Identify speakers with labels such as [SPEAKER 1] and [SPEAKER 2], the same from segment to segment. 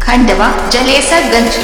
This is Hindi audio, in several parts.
[SPEAKER 1] खंडवा जलेसरगंज।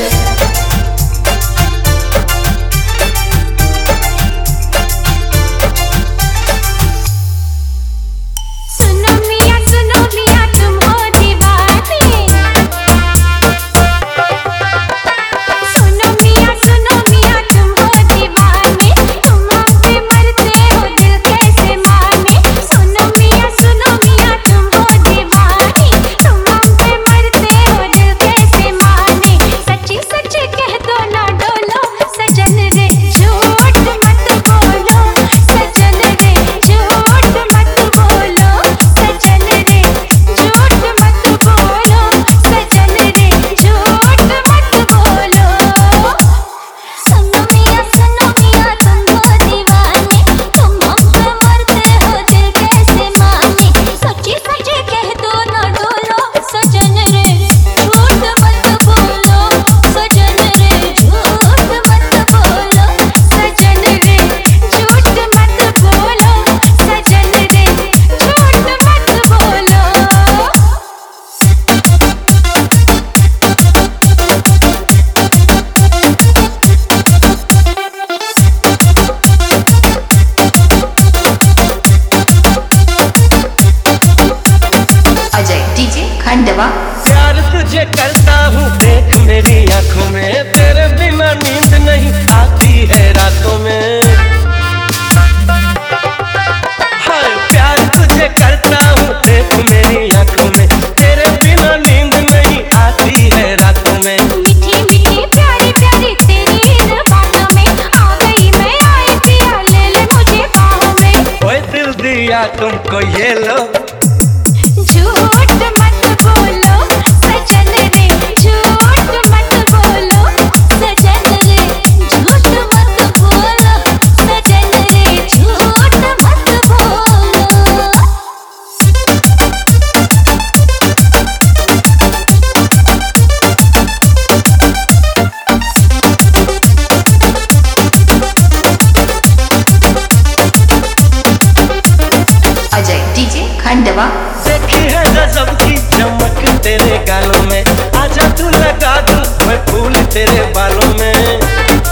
[SPEAKER 1] खंडवा
[SPEAKER 2] प्यार तुझे करता हूँ देख मेरी आंखों में, तेरे बिना नींद नहीं आती है रातों में। हाय प्यार तुझे करता हूँ देख मेरी आंखों में, तेरे बिना नींद नहीं आती है रातों में।
[SPEAKER 3] मीठी मीठी प्यारी प्यारी तेरी इन बातों में आ गई मैं, आई पिया ले ले मुझे बाहों में।
[SPEAKER 2] ओए दिल दिया तुमको ये लो,
[SPEAKER 3] झूठ मत बोलो सजन रे, झूठ मत बोलो सजन रे, झूठ मत बोलो सजन रे, झूठ मत बोलो।
[SPEAKER 1] अजय डीजे खंडवा।
[SPEAKER 2] देखी है गजब की चमक तेरे गालों में, आजा तू लगा दूं मैं फूल तेरे बालों में।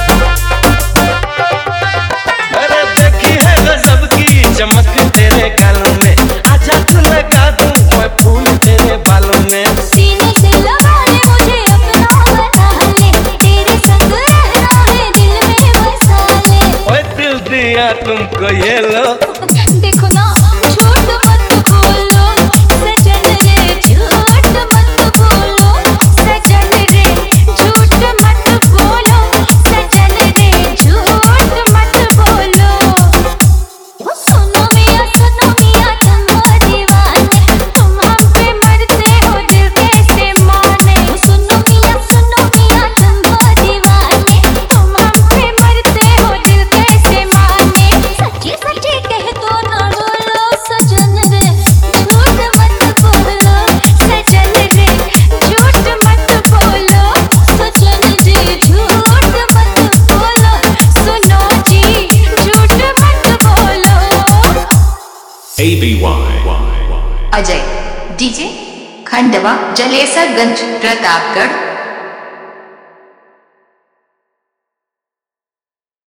[SPEAKER 2] अरे देखी है गजब की चमक तेरे गालों में, आजा तू लगा दूं मैं फूल तेरे बालों में।
[SPEAKER 3] सीने से लगा ले मुझे अपना बना ले, तेरे संग रहना है दिल में बसा ले।
[SPEAKER 2] ओए दिल दिया तुमको ये लो,
[SPEAKER 3] देखो ना झूठ मत बोलो सजन रे, झूठ मत बोलो सजन रे, झूठ मत बोलो सजन रे, झूठ मत बोलो। ओ सुनो मियां तुम हो दीवाने, तुम हम पे मरते हो दिल कैसे माने। ओ सुनो मियां तुम हो दीवाने, तुम हम पे मरते हो दिल कैसे माने। सच्ची सच्ची कह दो ना बोलो सजन रे, झूठ मत बोलो सजन रे, झूठ मत बोलो सजन जी, झूठ मत बोलो। सुनो जी झूठ मत बोलो।
[SPEAKER 4] ABY
[SPEAKER 1] Ajay DJ Khandwa Jalesarganj Pratapgarh.